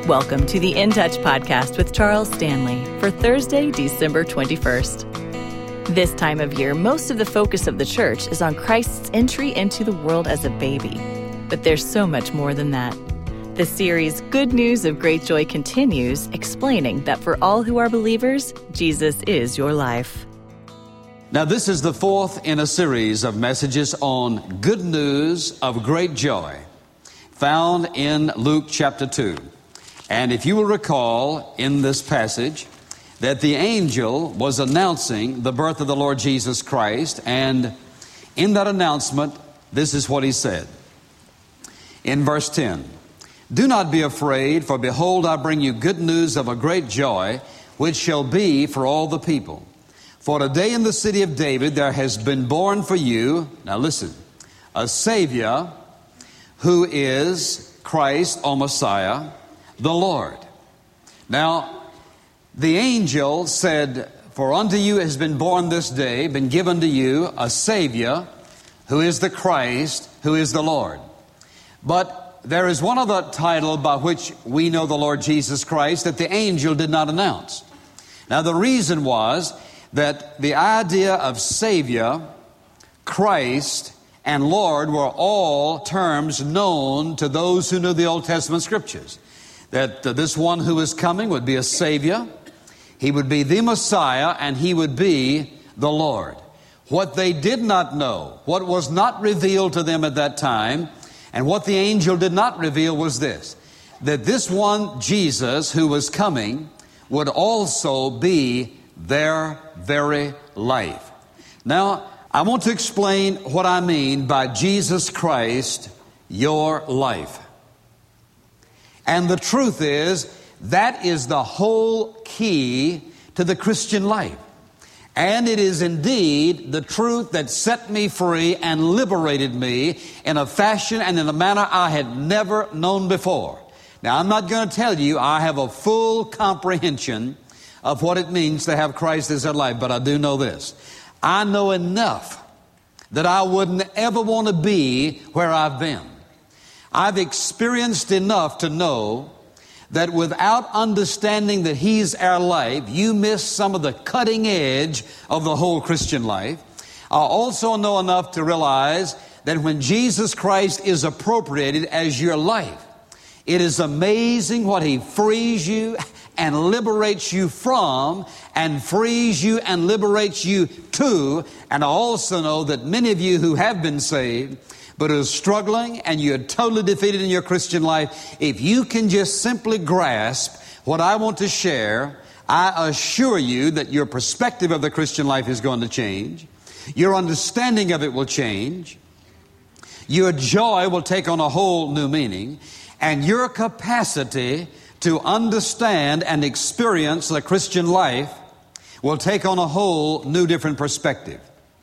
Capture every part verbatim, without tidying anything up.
Welcome to the In Touch podcast with Charles Stanley for Thursday, December twenty-first. This time of year, most of the focus of the church is on Christ's entry into the world as a baby. But there's so much more than that. The series Good News of Great Joy continues, explaining that for all who are believers, Jesus is your life. Now, this is the fourth in a series of messages on Good News of Great Joy, found in Luke chapter two. And if you will recall in this passage that the angel was announcing the birth of the Lord Jesus Christ, and in that announcement, this is what he said. In verse ten, "Do not be afraid, for behold, I bring you good news of a great joy, which shall be for all the people. For today in the city of David there has been born for you," now listen, "a Savior who is Christ or Messiah, the Lord." Now, the angel said, "For unto you has been born this day, been given to you a Savior who is the Christ, who is the Lord." But there is one other title by which we know the Lord Jesus Christ that the angel did not announce. Now, the reason was that the idea of Savior, Christ, and Lord were all terms known to those who knew the Old Testament Scriptures. That uh, this one who is coming would be a Savior, he would be the Messiah, and he would be the Lord. What they did not know, what was not revealed to them at that time, and what the angel did not reveal was this, that this one, Jesus, who was coming, would also be their very life. Now, I want to explain what I mean by Jesus Christ, your life. And the truth is, that is the whole key to the Christian life. And it is indeed the truth that set me free and liberated me in a fashion and in a manner I had never known before. Now, I'm not going to tell you I have a full comprehension of what it means to have Christ as our life, but I do know this. I know enough that I wouldn't ever want to be where I've been. I've experienced enough to know that without understanding that He's our life, you miss some of the cutting edge of the whole Christian life. I also know enough to realize that when Jesus Christ is appropriated as your life, it is amazing what He frees you and liberates you from, and frees you and liberates you to. And I also know that many of you who have been saved, but are struggling and you're totally defeated in your Christian life, if you can just simply grasp what I want to share, I assure you that your perspective of the Christian life is going to change. Your understanding of it will change. Your joy will take on a whole new meaning. And your capacity to understand and experience the Christian life will take on a whole new different perspective.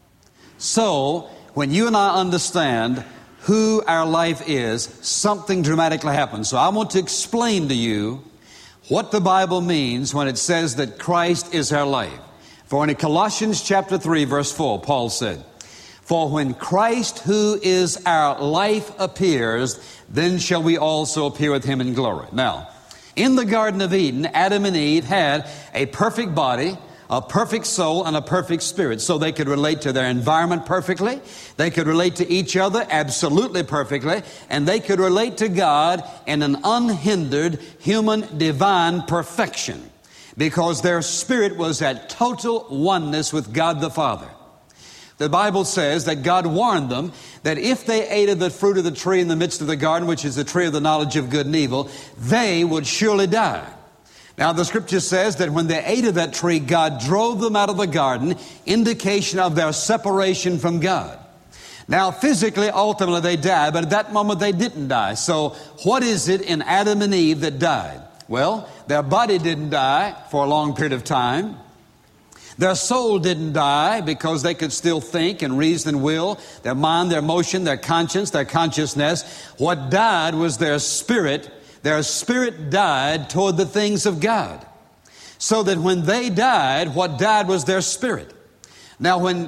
So, when you and I understand who our life is, something dramatically happens. So I want to explain to you what the Bible means when it says that Christ is our life. For in Colossians chapter three, verse four, Paul said, "For when Christ, who is our life, appears, then shall we also appear with Him in glory." Now, in the Garden of Eden, Adam and Eve had a perfect body, a perfect soul, and a perfect spirit. So they could relate to their environment perfectly. They could relate to each other absolutely perfectly. And they could relate to God in an unhindered human divine perfection, because their spirit was at total oneness with God the Father. The Bible says that God warned them that if they ate of the fruit of the tree in the midst of the garden, which is the tree of the knowledge of good and evil, they would surely die. Now, the Scripture says that when they ate of that tree, God drove them out of the garden, indication of their separation from God. Now, physically, ultimately, they died, but at that moment, they didn't die. So, what is it in Adam and Eve that died? Well, their body didn't die for a long period of time. Their soul didn't die because they could still think and reason and will. Their mind, their emotion, their conscience, their consciousness. What died was their spirit. Their spirit died toward the things of God. So that when they died, what died was their spirit. Now, when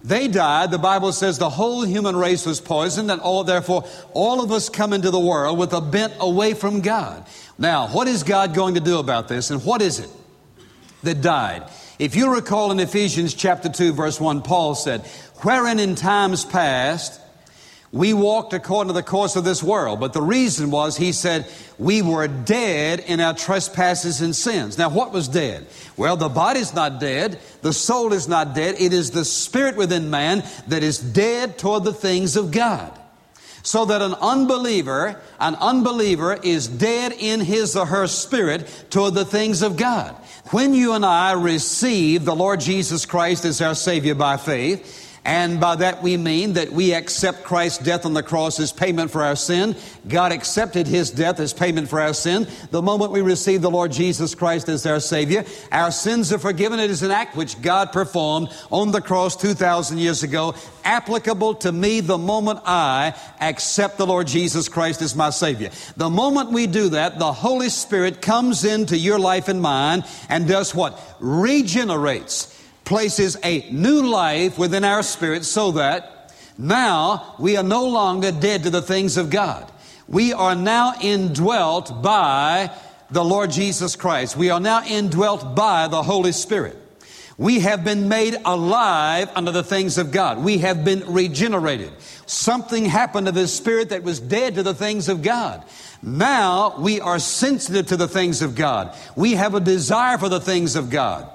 they died, the Bible says the whole human race was poisoned, and all, therefore all of us come into the world with a bent away from God. Now, what is God going to do about this, and what is it that died? If you recall in Ephesians chapter two, verse one, Paul said, wherein in times past we walked according to the course of this world. But the reason was, he said, we were dead in our trespasses and sins. Now, what was dead? Well, the body's not dead. The soul is not dead. It is the spirit within man that is dead toward the things of God. So that an unbeliever, an unbeliever is dead in his or her spirit toward the things of God. When you and I receive the Lord Jesus Christ as our Savior by faith, and by that we mean that we accept Christ's death on the cross as payment for our sin. God accepted His death as payment for our sin. The moment we receive the Lord Jesus Christ as our Savior, our sins are forgiven. It is an act which God performed on the cross two thousand years ago, applicable to me the moment I accept the Lord Jesus Christ as my Savior. The moment we do that, the Holy Spirit comes into your life and mine and does what? Regenerates. Places a new life within our spirit, so that now we are no longer dead to the things of God. We are now indwelt by the Lord Jesus Christ. We are now indwelt by the Holy Spirit. We have been made alive under the things of God. We have been regenerated. Something happened to the spirit that was dead to the things of God. Now we are sensitive to the things of God. We have a desire for the things of God.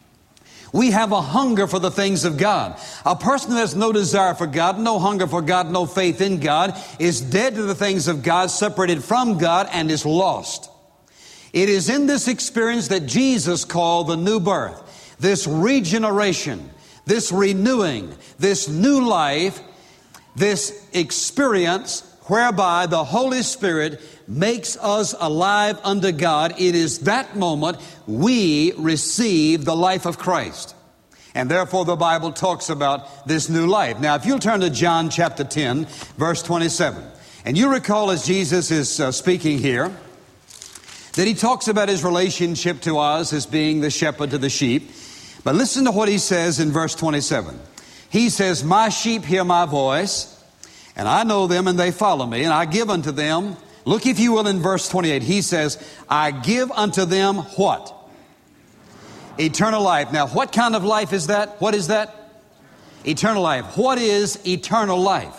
We have a hunger for the things of God. A person who has no desire for God, no hunger for God, no faith in God, is dead to the things of God, separated from God, and is lost. It is in this experience that Jesus called the new birth, this regeneration, this renewing, this new life, this experience whereby the Holy Spirit makes us alive unto God. It is that moment we receive the life of Christ. And therefore the Bible talks about this new life. Now, if you'll turn to John chapter ten, verse twenty-seven. And you recall as Jesus is uh, speaking here, that He talks about His relationship to us as being the shepherd to the sheep. But listen to what He says in verse twenty-seven. He says, my sheep hear my voice, and I know them, and they follow me, and I give unto them. Look, if you will, in verse twenty-eight, He says, I give unto them what? Eternal life. Now, what kind of life is that? What is that? Eternal life. What is eternal life?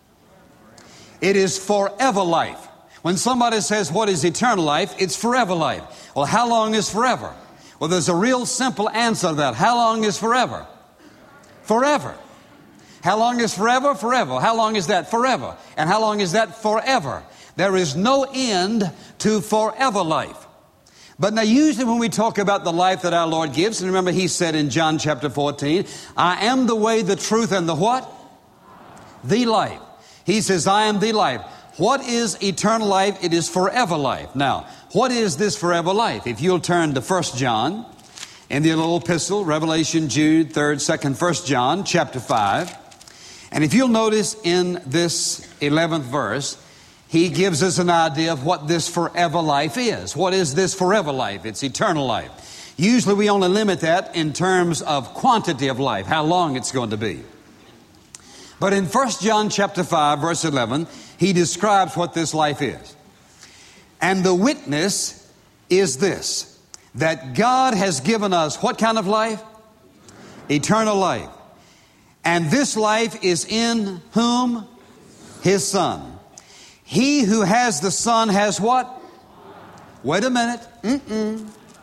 It is forever life. When somebody says, what is eternal life? It's forever life. Well, how long is forever? Well, there's a real simple answer to that. How long is forever? Forever. How long is forever? Forever. How long is that? Forever. And how long is that? Forever. There is no end to forever life. But now usually when we talk about the life that our Lord gives, and remember He said in John chapter fourteen, I am the way, the truth, and the what? The life. He says, I am the life. What is eternal life? It is forever life. Now, what is this forever life? If you'll turn to First John, in the little epistle, Revelation, Jude, third, second, First John, chapter five. And if you'll notice in this eleventh verse, he gives us an idea of what this forever life is. What is this forever life? It's eternal life. Usually we only limit that in terms of quantity of life, how long it's going to be. But in First John chapter five, verse eleven, he describes what this life is. And the witness is this, that God has given us what kind of life? Eternal life. And this life is in whom? His Son. He who has the Son has what? Wait a minute. Mm-mm.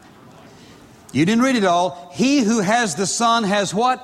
You didn't read it all. He who has the Son has what?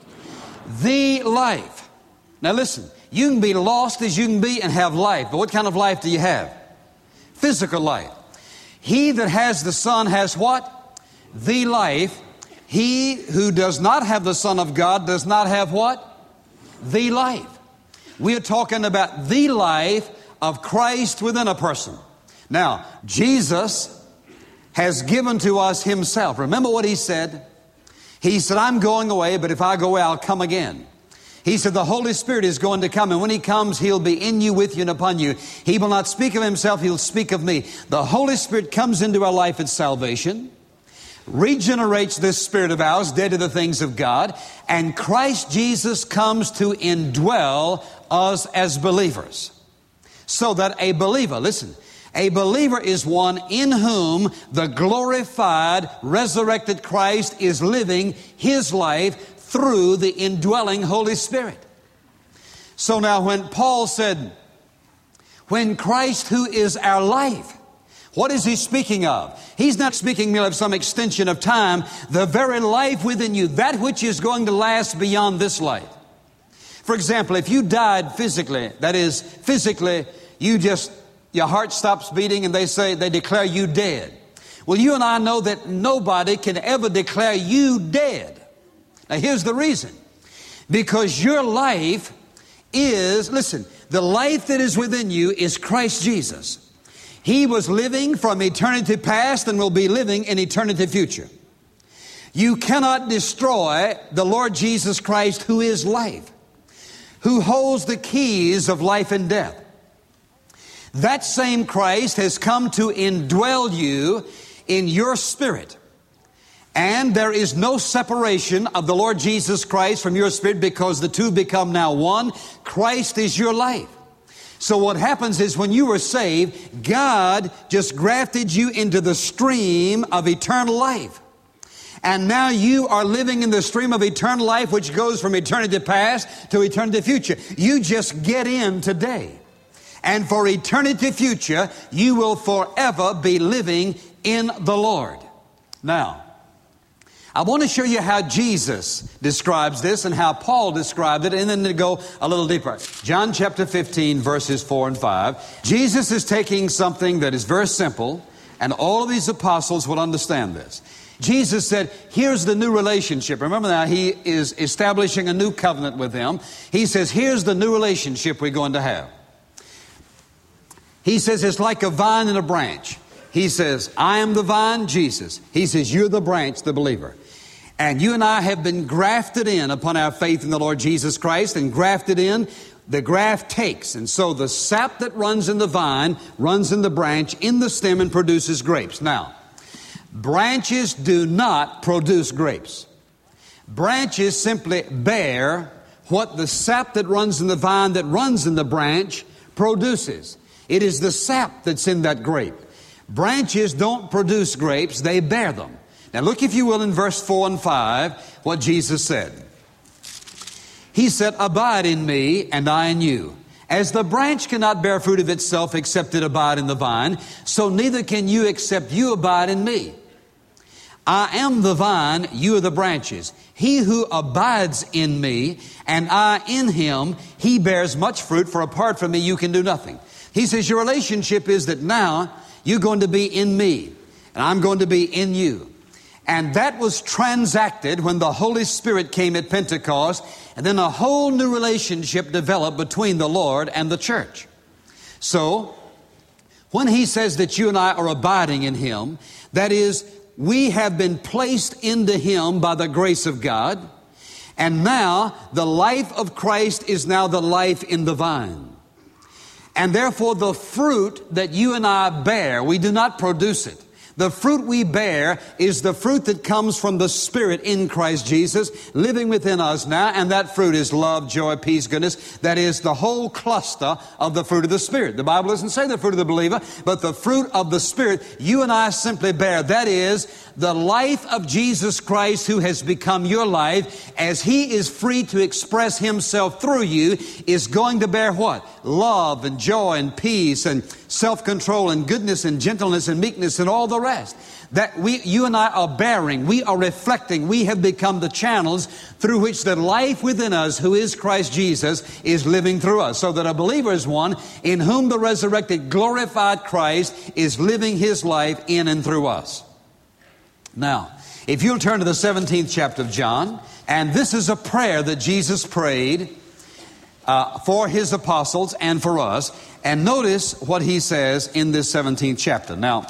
The life. Now listen, you can be lost as you can be and have life. But what kind of life do you have? Physical life. He that has the Son has what? The life. He who does not have the Son of God does not have what? The life. We are talking about the life of Christ within a person. Now, Jesus has given to us Himself. Remember what He said? He said, I'm going away, but if I go away, I'll come again. He said, the Holy Spirit is going to come, and when He comes, He'll be in you, with you, and upon you. He will not speak of Himself, He'll speak of me. The Holy Spirit comes into our life at salvation. regenerates this spirit of ours, dead to the things of God, and Christ Jesus comes to indwell us as believers. So that a believer, listen, a believer is one in whom the glorified, resurrected Christ is living His life through the indwelling Holy Spirit. So now when Paul said, when Christ, who is our life, what is he speaking of? He's not speaking merely of some extension of time. The very life within you, that which is going to last beyond this life. For example, if you died physically, that is, physically, you just, your heart stops beating and they say, they declare you dead. Well, you and I know that nobody can ever declare you dead. Now, here's the reason. Because your life is, listen, the life that is within you is Christ Jesus. He was living from eternity past and will be living in eternity future. You cannot destroy the Lord Jesus Christ, who is life, who holds the keys of life and death. That same Christ has come to indwell you in your spirit. And there is no separation of the Lord Jesus Christ from your spirit, because the two become now one. Christ is your life. So what happens is, when you were saved, God just grafted you into the stream of eternal life. And now you are living in the stream of eternal life, which goes from eternity past to eternity future. You just get in today. And for eternity future, you will forever be living in the Lord. Now, I want to show you how Jesus describes this and how Paul described it, and then to go a little deeper. John chapter fifteen, verses four and five. Jesus is taking something that is very simple, and all of these apostles will understand this. Jesus said, here's the new relationship. Remember now, He is establishing a new covenant with them. He says, here's the new relationship we're going to have. He says, it's like a vine and a branch. He says, I am the vine, Jesus. He says, you're the branch, the believer. And you and I have been grafted in upon our faith in the Lord Jesus Christ, and grafted in, the graft takes. And so the sap that runs in the vine runs in the branch, in the stem, and produces grapes. Now, branches do not produce grapes. Branches simply bear what the sap that runs in the vine that runs in the branch produces. It is the sap that's in that grape. Branches don't produce grapes, they bear them. Now look, if you will, in verse four and five, what Jesus said. He said, abide in me, and I in you. As the branch cannot bear fruit of itself except it abide in the vine, so neither can you except you abide in me. I am the vine, you are the branches. He who abides in me, and I in him, he bears much fruit, for apart from me you can do nothing. He says your relationship is that now you're going to be in me, and I'm going to be in you. And that was transacted when the Holy Spirit came at Pentecost, and then a whole new relationship developed between the Lord and the church. So, when He says that you and I are abiding in Him, that is, we have been placed into Him by the grace of God, and now the life of Christ is now the life in the vine. And therefore the fruit that you and I bear, we do not produce it. The fruit we bear is the fruit that comes from the Spirit in Christ Jesus living within us now, and that fruit is love, joy, peace, goodness. That is the whole cluster of the fruit of the Spirit. The Bible doesn't say the fruit of the believer, but the fruit of the Spirit you and I simply bear. That is the life of Jesus Christ, who has become your life, as He is free to express Himself through you, is going to bear what? Love and joy and peace and self-control and goodness and gentleness and meekness and all the rest. That we, you and I are bearing, we are reflecting, we have become the channels through which the life within us, who is Christ Jesus, is living through us. So that a believer is one in whom the resurrected, glorified Christ is living His life in and through us. Now, if you'll turn to the seventeenth chapter of John, and this is a prayer that Jesus prayed uh, for His apostles and for us. And notice what He says in this seventeenth chapter. Now,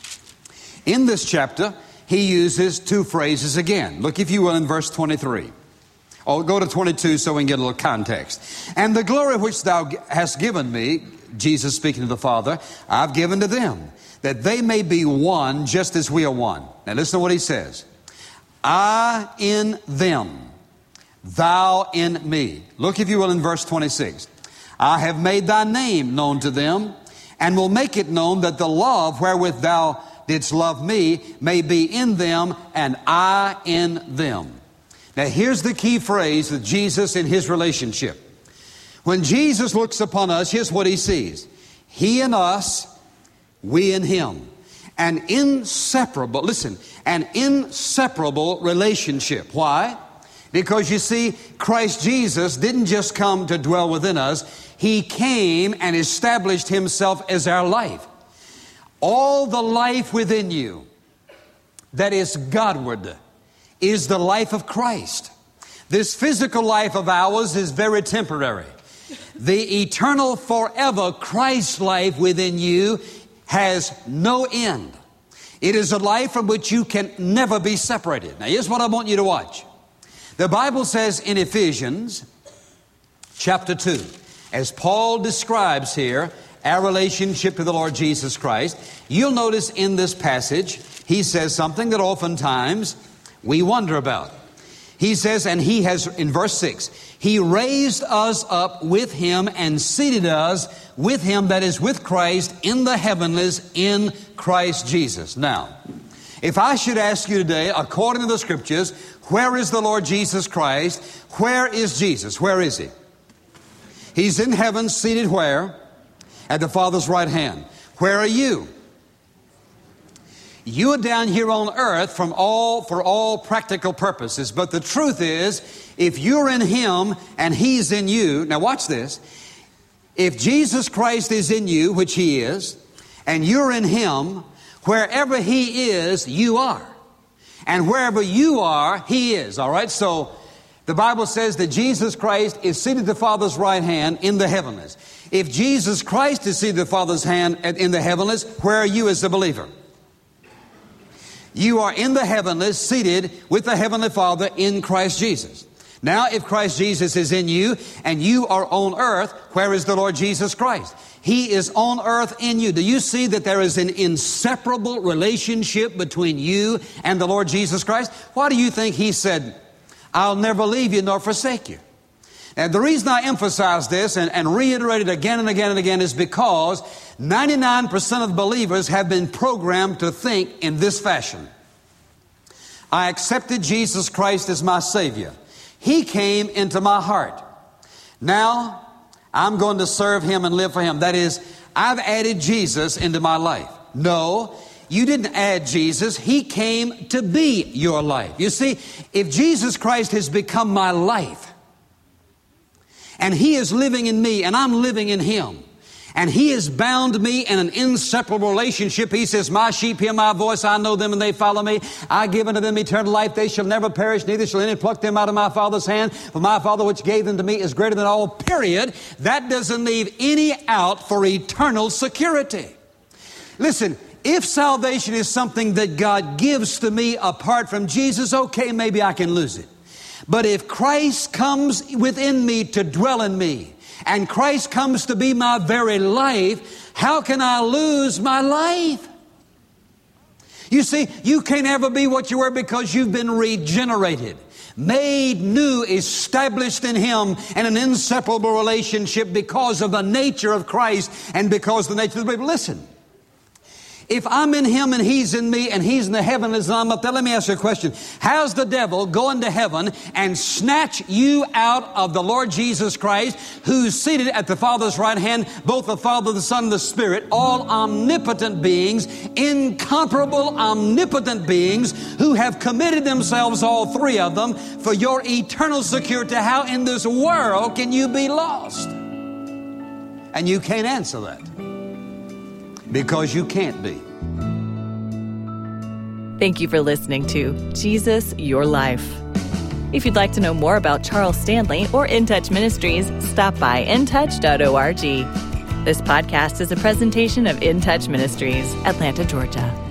in this chapter, He uses two phrases again. Look, if you will, in verse twenty-three. Oh, go to twenty-two so we can get a little context. And the glory which thou hast given me, Jesus speaking to the Father, I've given to them, that they may be one just as we are one. Now listen to what he says. I in them, thou in me. Look, if you will, in verse twenty-six. I have made thy name known to them, and will make it known that the love wherewith thou didst love me may be in them, and I in them. Now here's the key phrase with Jesus in his relationship. When Jesus looks upon us, here's what he sees. He in us, we in him. An inseparable, listen, an inseparable relationship. Why? Because you see, Christ Jesus didn't just come to dwell within us. He came and established himself as our life. All the life within you that is Godward is the life of Christ. This physical life of ours is very temporary. The eternal, forever Christ life within you has no end. It is a life from which you can never be separated. Now, here's what I want you to watch. The Bible says in Ephesians chapter two, as Paul describes here our relationship to the Lord Jesus Christ, you'll notice in this passage, he says something that oftentimes we wonder about. He says, and he has, in verse six, he raised us up with him and seated us with him, that is with Christ, in the heavenlies in Christ Jesus. Now, if I should ask you today, according to the Scriptures, where is the Lord Jesus Christ? Where is Jesus? Where is he? He's in heaven, seated where? At the Father's right hand. Where are you? You are down here on earth from all, for all practical purposes. But the truth is, if you're in him and he's in you, now watch this. If Jesus Christ is in you, which he is, and you're in him, wherever he is, you are. And wherever you are, he is. All right? So the Bible says that Jesus Christ is seated at the Father's right hand in the heavenlies. If Jesus Christ is seated at the Father's hand in the heavenlies, where are you as a believer? You are in the heavenlies, seated with the Heavenly Father in Christ Jesus. Now, if Christ Jesus is in you and you are on earth, where is the Lord Jesus Christ? He is on earth in you. Do you see that there is an inseparable relationship between you and the Lord Jesus Christ? Why do you think he said, I'll never leave you nor forsake you? And the reason I emphasize this and, and reiterate it again and again and again is because ninety-nine percent of believers have been programmed to think in this fashion. I accepted Jesus Christ as my Savior. He came into my heart. Now, I'm going to serve him and live for him. That is, I've added Jesus into my life. No, you didn't add Jesus. He came to be your life. You see, if Jesus Christ has become my life, and he is living in me, and I'm living in him, and he has bound me in an inseparable relationship. He says, my sheep hear my voice, I know them, and they follow me. I give unto them eternal life. They shall never perish, neither shall any pluck them out of my Father's hand. For my Father which gave them to me is greater than all, period. That doesn't leave any out for eternal security. Listen, if salvation is something that God gives to me apart from Jesus, okay, maybe I can lose it. But if Christ comes within me to dwell in me, and Christ comes to be my very life, how can I lose my life? You see, you can't ever be what you were because you've been regenerated, made new, established in him, and an inseparable relationship because of the nature of Christ and because of the nature of the people. Listen. If I'm in him and he's in me and he's in the heavens and I'm up there, let me ask you a question. How's the devil going to heaven and snatch you out of the Lord Jesus Christ, who's seated at the Father's right hand, both the Father, the Son, and the Spirit, all omnipotent beings, incomparable omnipotent beings who have committed themselves, all three of them, for your eternal security? How in this world can you be lost? And you can't answer that. Because you can't be. Thank you for listening to Jesus, Your Life. If you'd like to know more about Charles Stanley or In Touch Ministries, stop by in touch dot org. This podcast is a presentation of In Touch Ministries, Atlanta, Georgia.